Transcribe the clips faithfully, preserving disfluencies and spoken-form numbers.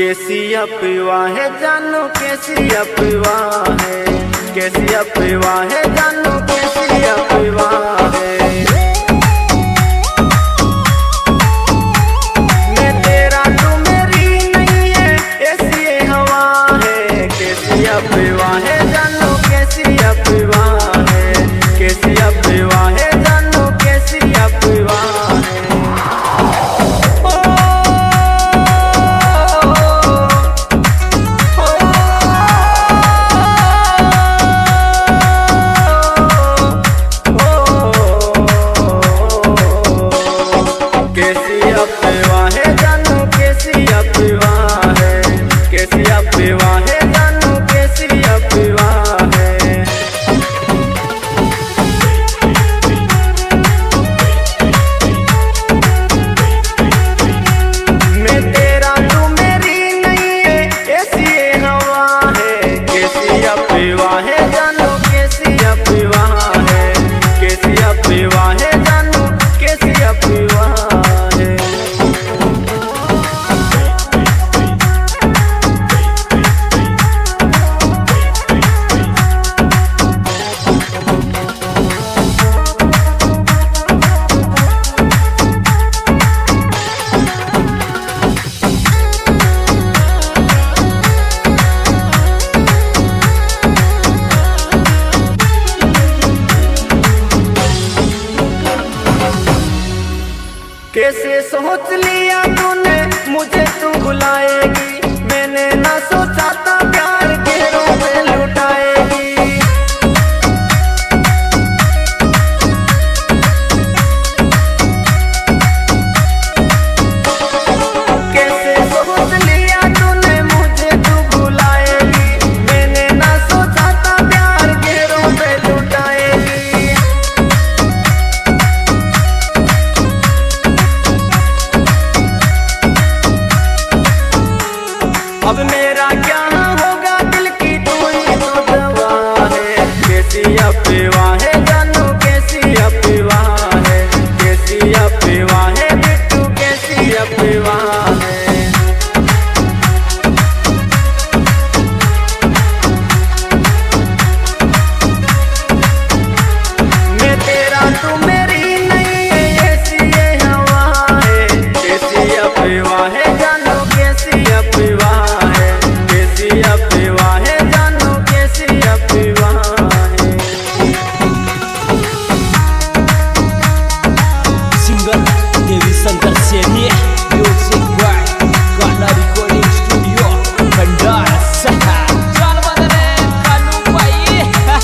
कैसी अफवाह है जानू कैसी अफवाह है, कैसी अफवाह है जानू कैसी अफवाह है। मैं तेरा तू मेरी नहीं है ऐसी ये हवा है, कैसी अफवाह है जानू कैसी अफवाह है, कैसी अफवाह है जानू कैसी अफवाह है। कैसे सोच लिया तूने मुझे तू बुलाएगी, मैंने ना सोचा था प्यार के रोग में लुटाएगी। कैसे सोच लिया तूने मुझे तू बुलाएगी, मैंने ना सोचा था प्यार के रोग में लुटाएगी। अब मेरा क्या होगा दिल की तू ही तो दवा है, कैसी अफवाह है जानू कैसी अफवाह है, कैसी अफवाह है बिट्टू कैसी अफवाह है। मैं तेरा तू मेरी नहीं है ऐसी ये हवा है, कैसी अफवाह है जानू कैसी अफवाह है, कैसी अफवाह है जानू कैसी अफवाह है। Singer Devi Shankar Saini, music by Gaana recording studio Bhandara शहर। चल बदले कानू भाई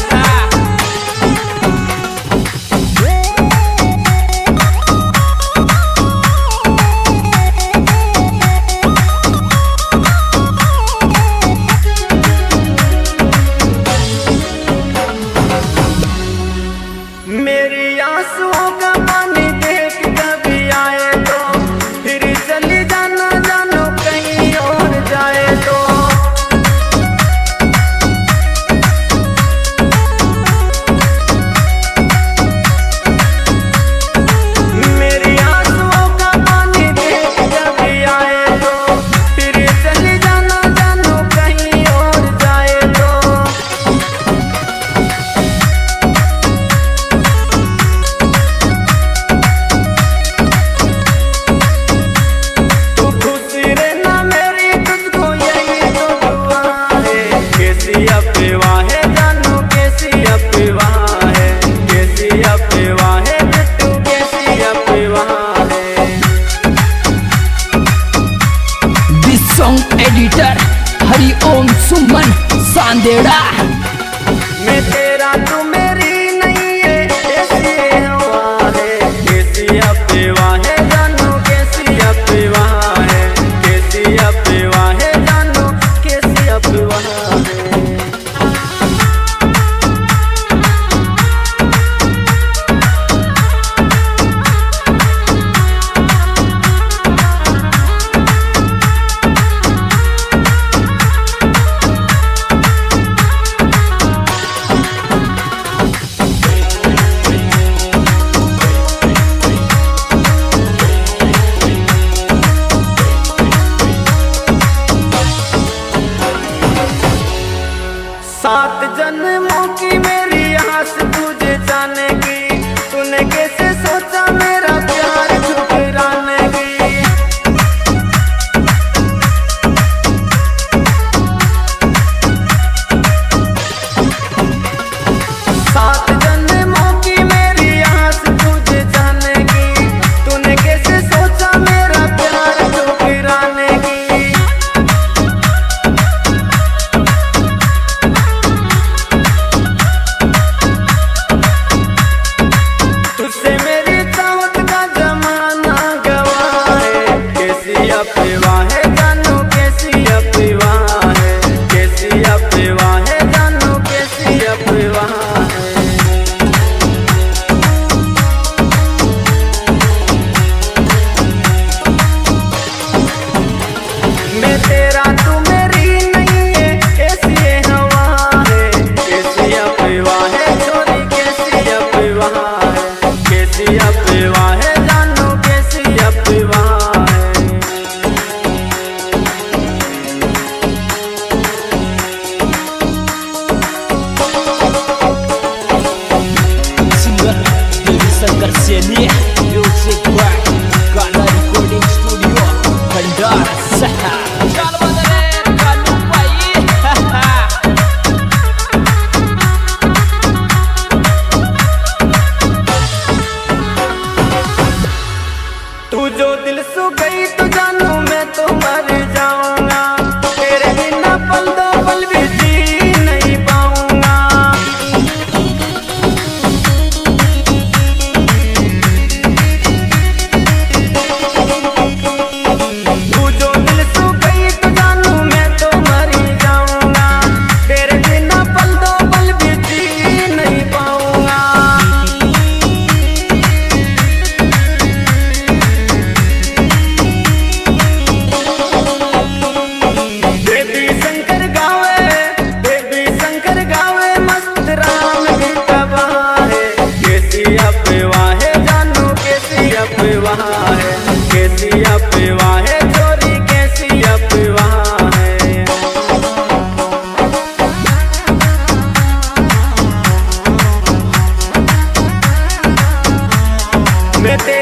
मेरी आंसुओं का पानी देख कभी आए तो फिर चली जाना जानू कहीं और जाए तो। मेरी आंसुओं का पानी देख कभी आए तो फिर चली जाना जानू कहीं और जाए तो। अफवाह है जानू कैसी अफवाह है, कैसी अफवाह है बिट्टू कैसी अफवाह है। This song editor Hariom Suman Sandera. मैं तेरा तू मेरी नहीं है ऐसी हवा है, कैसी अफवाह है जानू कैसी अफवाह है, कैसी अफवाह है जानू कैसी अफवाह है। तूने कैसे सोचा मेरा प्यार ठुकराने की। सात जन्मों की मेरी आस तुझे जाने की, तूने कैसे सोचा मेरा प्यार ठुकराने की। तुझसे मेरी चाहत का जमाना गवाह है, कैसी अफवाह है जानू कैसी अफवाह है, कैसी अफवाह है जानू कैसी अफवाह है। मैं तेरा तू मेरी नहीं है, कैसी ये हवा है, कैसी अफवाह है छोरी कैसी अफवाह है, कैसी अफवाह है जानू कैसी अफवाह है। Singer Dewi Shankar Seni, Music by Gala Recording Studio, Bandar Sahar. Chal badale Kalu bhai. तू जो दिल सो गई तो जानू मैं तो मर जाऊंगा, तेरे बिना पल दो पल भी जी नहीं पाऊंगा। तू जो दिल सो गई तो जानू मैं तो मर जाऊंगा, तेरे बिना पल दो पल भी जी नहीं पाऊंगा। देवी शंकर गावे, देवी शंकर गावे मस्त राम भी तबाह है, कैसी अफवाह है जानू कैसी अफवाह है, कैसी अफवाह है छोरी कैसी अफवाह है। मैं